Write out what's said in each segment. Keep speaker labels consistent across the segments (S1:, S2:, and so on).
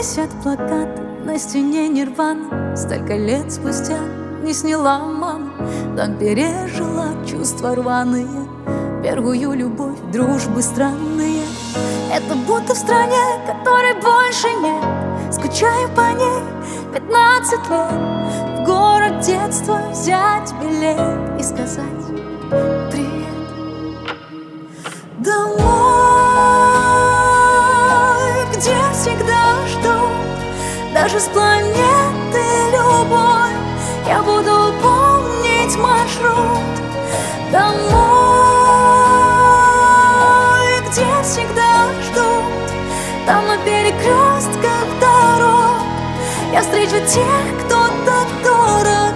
S1: висят плакаты на стене Нирвана. Столько лет спустя не сняла мама. Там пережила чувства рваные, первую любовь, дружбы странные. Это будто в стране, которой больше нет. Скучаю по ней 15 лет. В город детства взять билет и сказать привет. Домой, где всегда жду, даже с планеты любой я буду помнить маршрут. Домой, где всегда ждут, там на перекрестках дорог я встречу тех, кто так дорог.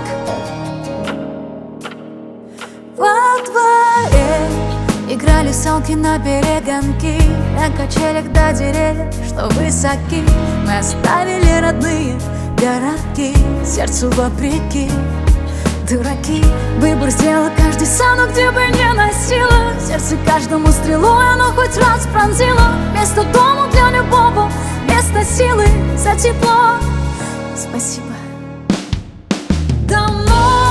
S1: Во дворе играли салки на перегонки, на качелях до деревьев, что высоки. Мы оставили родные городки, сердцу вопреки. Дураки, выбор сделал каждый сам, но где бы не носило сердце каждому стрелой, оно хоть раз пронзило. Место дома для любого, место силы за тепло. Спасибо. Домой,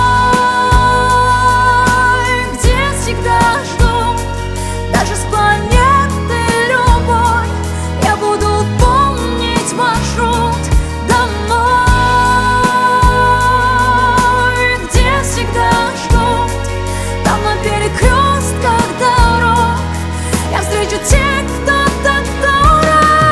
S1: где всегда жду, даже с планеты любой я буду помнить маршрут. Домой, где всегда ждут, там на перекрестках дорог я встречу тех, кто так дорог.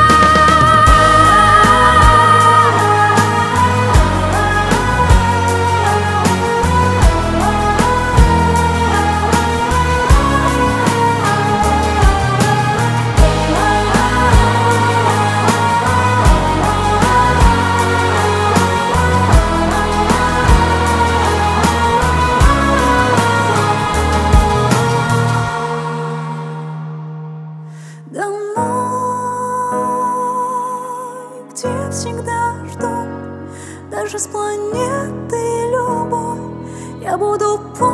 S1: Домой, где всегда жду, даже с планеты любой я буду помнить